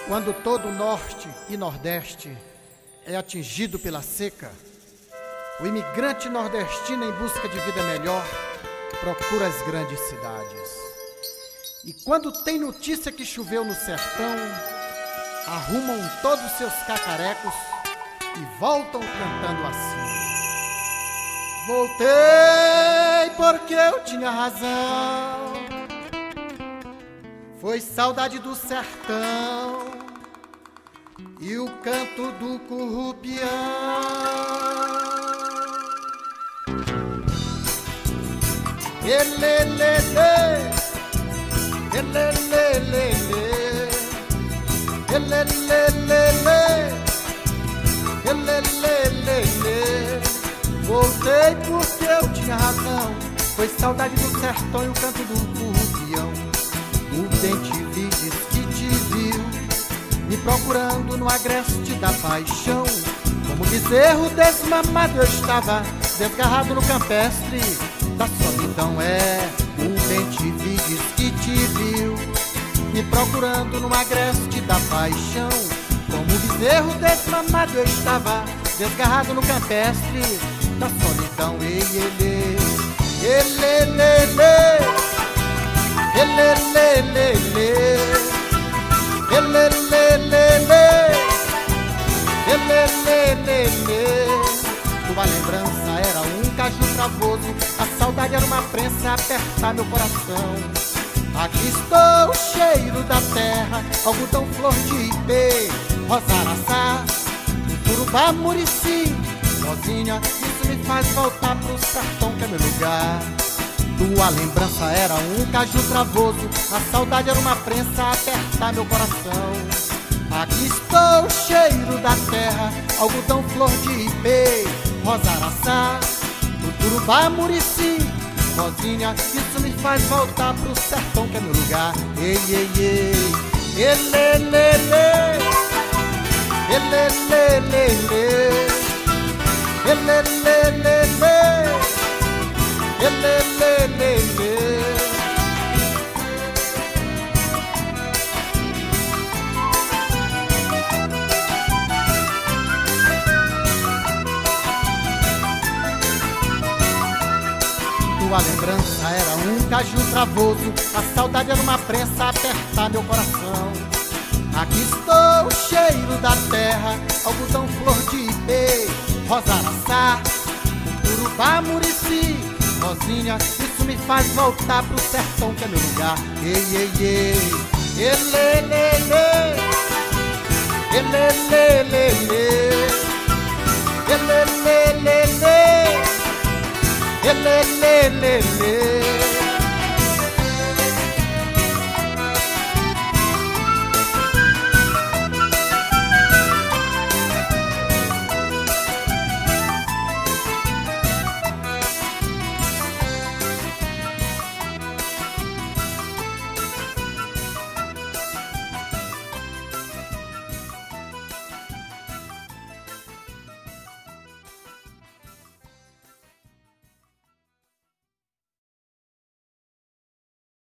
Quando todo o norte e nordeste é atingido pela seca, o imigrante nordestino em busca de vida melhor procura as grandes cidades. E quando tem notícia que choveu no sertão, arrumam todos seus cacarecos e voltam cantando assim: voltei porque eu tinha razão, foi saudade do sertão e o canto do currupião. Elelele, elelele, elelele, elelele. Voltei porque eu tinha razão, foi saudade do sertão e o canto do currupião. O bem-te-vi diz que te viu, me procurando no agreste da paixão. Como bezerro desmamado eu estava, desgarrado no campestre da solidão. O bem-te-vi diz que te viu, me procurando no agreste da paixão. Como bezerro desmamado eu estava, desgarrado no campestre da solidão. Elelele, elelele, elelele, elelele. Tua lembrança era um caju travoso, a saudade era uma prensa a apertar meu coração. Aqui estou, cheiro da terra, algodão, flor de ipê, rosa araçá, Turubá, Murici, Rosinha. Isso me faz voltar pro sertão que é meu lugar. Tua lembrança era um caju travoso, a saudade era uma prensa a apertar meu coração. Aqui estou, cheiro da terra, algodão, flor de ipê, rosa araçá, Turubá, Murici, Rosinha. Isso me faz voltar pro sertão que é meu lugar. Ei, ei, ei, elelele, elelele, elelele, elelele. Tua lembrança era um caju travoso, a saudade era uma prensa a apertar meu coração. Aqui estou, cheiro da terra, algodão, flor de ipê, rosa araçá, Turubá, Murici, Rosinha. Isso me faz voltar pro sertão que é meu lugar. Ei, ei, ei, elelele, elelele, elelele, elelele.